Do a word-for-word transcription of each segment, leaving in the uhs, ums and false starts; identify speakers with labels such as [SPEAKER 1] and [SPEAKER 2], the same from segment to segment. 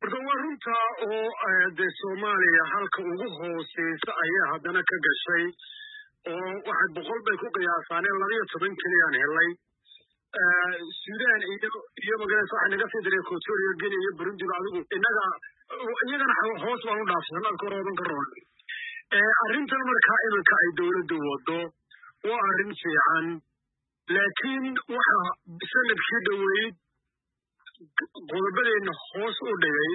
[SPEAKER 1] horta waa runta oo de Soomaaliya halka ugu hooseysa ayaa haddana ka gashay oo waxa boqol bay ku qiyaasaan laba iyo toban kilyan helay Sudan iyo iyo magaalada waxa naga fidiray Equatorial Guinea iyo Burundi adigu inaga iyagana hoos baan u dhaafsanaa koroodan karoon ee arrintan marka iminka ay dawladdu wado waa arrin fiican laakiin waxa sanadkii dhaweyd qodobadeenna hoos u dhigay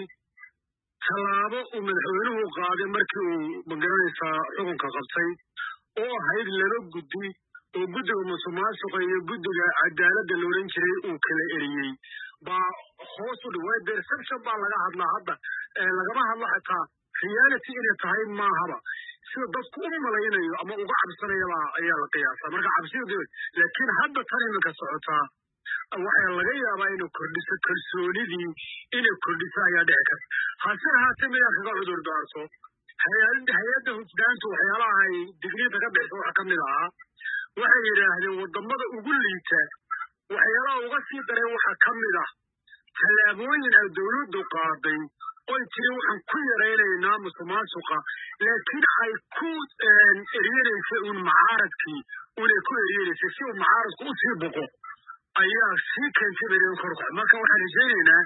[SPEAKER 1] talaabo uu madaxweynuhu qaaday markii uu magaranaysaa xukunka qabtay oo ahayd laba guddi oo guddiga musuqmaasuqa iyo guddiga cadaaladda la oran jiray uu kala eriyey baa hoos u dhigay perception baa laga hadlaa hadda lagama hadlo xataa reality inay tahay maahaba sida dadku u malaynayo ama uga cabsanayaba ayaa la qiyaasaa marka cabsidu laakiin hadda tan iminka socotaa waxaa laga yaabaa inuu kordhiso kalsoonidii inay kordhiso ayaa dhici karta hase ahaatee mayaa kaga cudur daarto hay-adda hufnaantu waxyaalaha ay digniinta ka bixisa waxa ka mid ahaa waxay yidhaahdeen waddamada ugu liita waxyaalaha uga sii dareen waxaa ka mid ah tallaabooyin ay dawladdu qaaday oy tiri waxaan ku yaraynaynaa musuqmaasuqa laakiin ay ku eryenaysay uun macaaradkii unay ku eryenaysay si uu macaaradku u sii boqo ayaa sii keentay bereen korkoc marka waxaan rajaynaynaa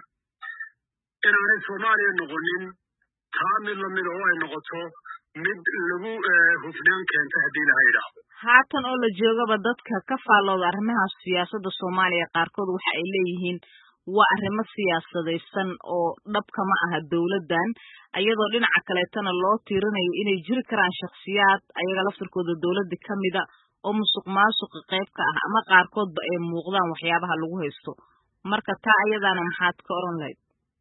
[SPEAKER 1] inaanay Soomaaliya noqonin taa mid lamid oo ay noqoto mid lagu hufnaan keenta haddii la yidhaahdo
[SPEAKER 2] haatan oo la joogaba dadka ka faallooda arrimaha siyaasadda Soomaaliya qaarkood waxa ay leeyihiin waa arrimo siyaasadaysan oo dhabka ma aha dawladdan ayadoo dhinaca kaleetana loo tiirinayo inay jiri karaan shakhsiyaad ayaga laftirkooda dawladda ka mida oo musuqmaasuqa qayb ka ah ama qaarkoodba ay muuqdaan waxyaabaha lagu haysto marka taa ayadaana maxaad ka oran lahayd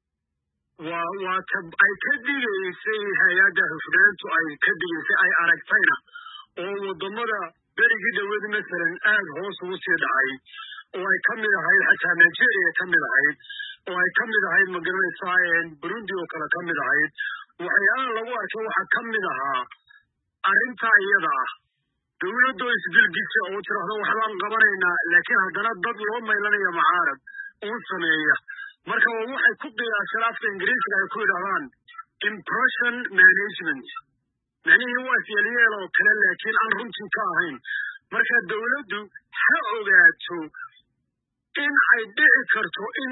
[SPEAKER 1] waa waa ay ka digaysay hay-adda hufnaantu ay ka digaysay ay aragtayna oo waddamada berigii dhaweed masalan aad hoos ugu sii dhacay oo ay ka mid ahayd xataa Nigeria ka mid ahayd oo ay ka mid ahayd magaranaysaa Burundi oo kale ka mid ahayd waxyaalaha lagu arkay waxa ka mid ahaa arrintaa iyada ah dawladdu isbilgisa oo tiraahdo waxbaan qabanaynaa laakiin haddana dad loo maylanayo macaarad oo sameeya marka waxay ku qiyaaseen afka Ingiriisiga ay ku yidhaahdaan impression management macnihii waa siyaaliyeelo kale laakiin aan runtii ka ahayn marka dawladdu ha ogaato in ay dhici karto in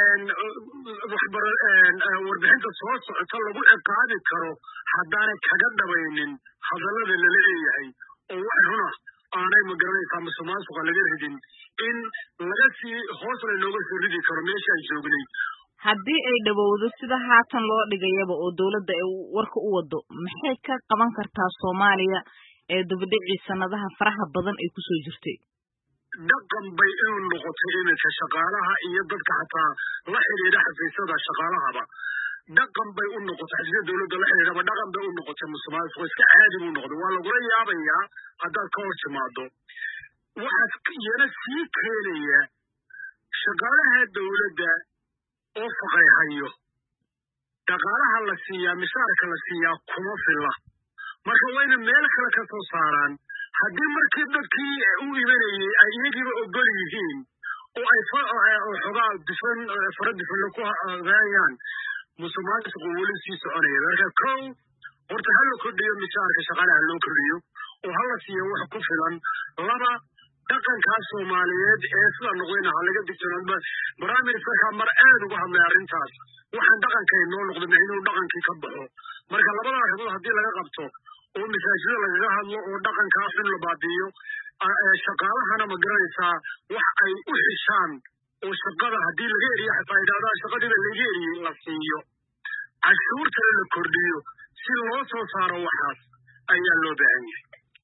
[SPEAKER 1] warbixinta soo socota lagu ciqaabi karo haddaanay kaga dhabaynin hadallada lala leeyahay oo wax runa aanay magaranaysaa musuqmaasuqa laga ridin in laga sii hoos laynooga soo ridi karo meesha ay joognay
[SPEAKER 2] haddii ay dhawowdo sida haatan loo dhigayaba oo dawladda ay warka u wado maxay ka qaban kartaa Soomaaliya ee dibadhicii sanadaha faraha badan ay ku soo jirtay
[SPEAKER 1] dhaqan bay inuu noqotay iminka shaqaalaha iyo dadka xataa la xiriira xafiisyada shaqaalahaba dhaqan bay u noqotay xafiisyada dawladda la xiriiraba dhaqan bay u noqotay musuqmaasuqa iska caadi buu noqday waa lagula yaabayaa haddaad ka hor timaado waxaad iyana sii keenaya shaqaalaha dawladda oo faqay hayo dhaqaalaha la siiyaa mishaarka la siiyaa kuma filla marka wayna meel kale ka soo saaraan haddii markii dadkii u imanayay ay iyagiiba ogol yihiin oo ay xogaa difan fara difan ku hagaayaan musuqmaasuqu weli sii soconaya marka kow horta ha la kordhiyo mishaarka shaqaalaha loo kordhiyo oo ha la siiyo wax ku filan laba dhaqankaa Soomaaliyeed ee sida noqdayna ha laga digtoonaado barnaamijka mar aad uga hadlay arrintaas waxaan dhaqankay noo noqday inuu dhaqankii ka baxo marka labada arrimood haddii laga qabto oo masaajida lagaga hadlo oo dhaqankaa xun la baabi'iyo shaqaalahana ma garanaysaa wax ay u xishaan oo shaqada haddii laga eriyo xataa yidhahdaa shaqadiiba laga eriyey la siiyo cashuurtana la kordhiyo si loo soo saaro waxaas ayaa loo baahan yahay